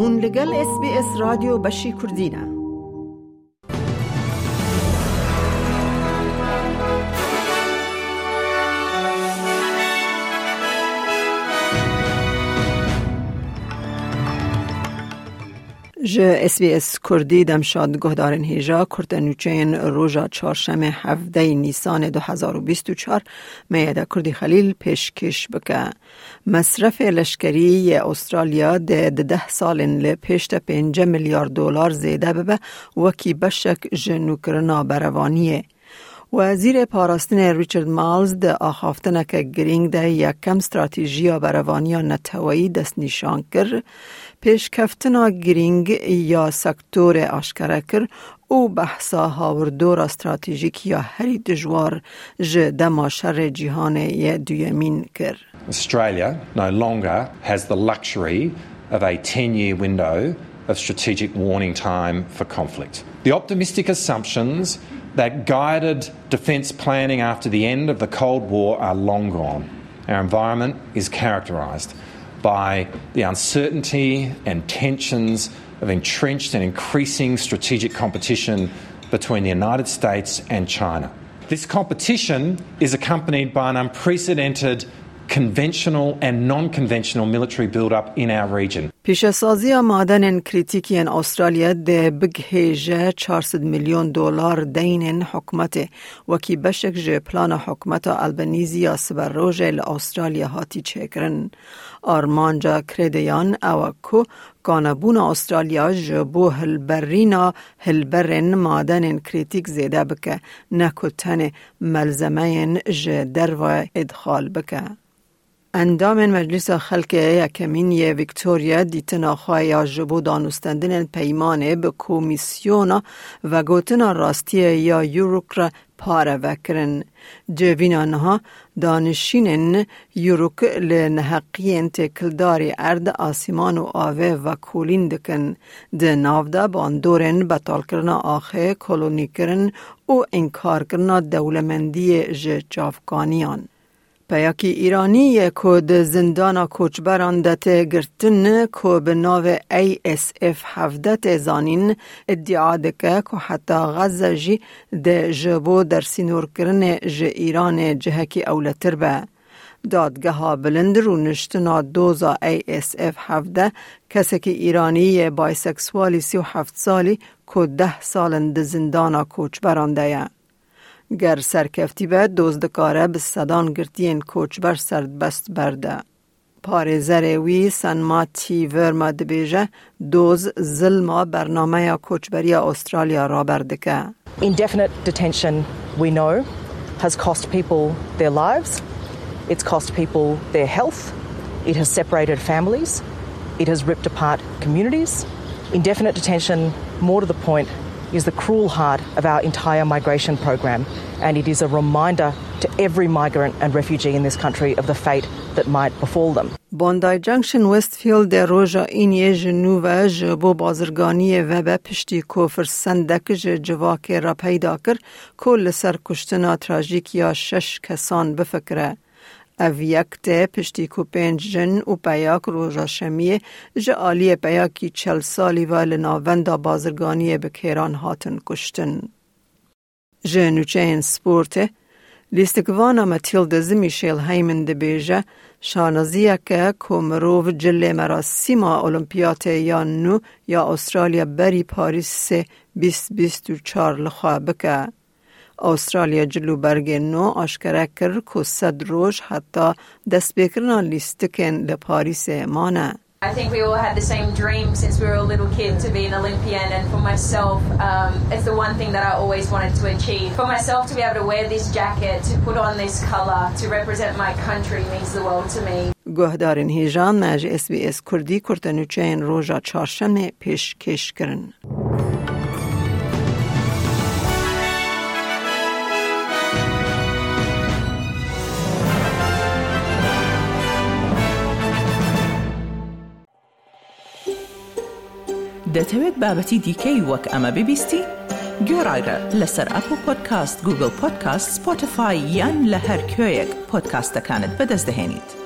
هون لگل SBS رادیو بشی کردینه. SBS کردی دمشاد گهدارن هیجا کردنوچین روژا چهارشنبه 17 نیسان 2024 میاده کردی خلیل پیشکش بکه مصرف لشکری استرالیا ده 10 سال لپیشت 5 میلیارد دلار زیاده ببه وکی بشک جنوکرنا بروانیه. وزیر پاراستن ریچارد مالز ده آخافتنه که گرینگ ده یکم استراتیژیا بروانیا نتوایی دست نشان کر پیش کفتنا گرینگ یا سکتور آشکره کر او بحثا هاوردور استراتیژیک یا هری دجوار جده ماشر جیهان یه دویمین کر. Australia no longer has the luxury of a 10-year window of strategic warning time for conflict. The optimistic assumptions that guided defence planning after the end of the Cold War are long gone. Our environment is characterised by the uncertainty and tensions of entrenched and increasing strategic competition between the United States and China. This competition is accompanied by an unprecedented conventional and non-conventional military build-up in our region. پیشسازی معدن کریتیکی استرالیا ده بگهیجه 400 میلیون دلار دین حکومت وکی بشک جه پلان حکومت البنیزی سبروژه لأسترالیا هاتی چکرن. آرمانجا کردیان اوکو کانبون استرالیا جبو هلبرین معدن کریتیک زیده بکه نکتن ملزمین جه درو ادخال بکه. اندام مجلس خلق یکمین ویکتوریا دیتنا خواهی جبو دانستندن پیمانه به کمیسیونا و گوتنا راستی یا یوروک را پاره وکرن. جوین آنها دانشینن یوروک لنحقین تکلداری ارد آسیمان و آوه و کولین دکن. ده نافده باندورن بطال کرنا آخه کلونی کرن و انکار کرنا دولمندی جافکانیان. پیاکی ایرانی کود زندان کوچبران دته گرتن کو به ناو ASF 17 زانین ادعا دکه که حتی غزه جی ده جبو در سینور کرن ج ایران جهکی اولتر به. دادگه ها بلند رو نشتنا دوزا ASF 17 کسی که ایرانی بایسکسوالی 37 سالی که 10 سالن ده زندان کوچبران ده. گر سرکفتی به دزدکاره به صدان گرتین کوچبر سردبست برده. پارێزەرێ وی سنماتی ورما دبیجه دوز ظلما برنامه کوچبری استرالیا را بردکه. Indefinite detention, we know, has cost people their lives. It's cost people their health. It has separated families. It has ripped apart communities. Indefinite detention, more to the point, is the cruel heart of our entire migration program, and it is a reminder to every migrant and refugee in this country of the fate that might befall them. Bondi Junction Westfield در روژا اینیه جنوبه جبو بازرگانی و به پشتی کوفر سندک جواک را پیدا کر کل سر کشتنا تراژیک یا 6 کسان بفکره. او یکته پشتی کو 5 جن و پیاک روژا شمیه جعالی پیاکی 40 سالی و لناوندا بازرگانی بکیران هاتن کشتن. جنوچه این سپورته لیستگوانا متیلد زمیشیل هیمن دبیجه شانزیه که کمروف جله مراسیما اولمپیات یا نو یا استرالیا بری پاریس 2024 لخواه بکه. استرالیا جلو برگ نو آشکره کر که 100 روز حتی دست بکرنا لیستکن لپاریس مانه. I think we all had the same dream since we were a little kid to be an Olympian, and for myself, it's the one thing that I always wanted to achieve. For myself to be able to wear this jacket, to put on this colour, to represent my country means the world to me. گهدارین هیجان مج SBS کردی کرتنوچین روژا چهارشنبه پیش کش کرن. دەتەوێت بابەتی دیکەی وەک ئەمە ببیستی؟ گۆڕایرە لەسەر ئەپل پۆدکاست، گوگل پۆدکاست، سپۆتیفای یان لە هەر کوێیەک پۆدکاستەکانت بەدەست دەهێنیت.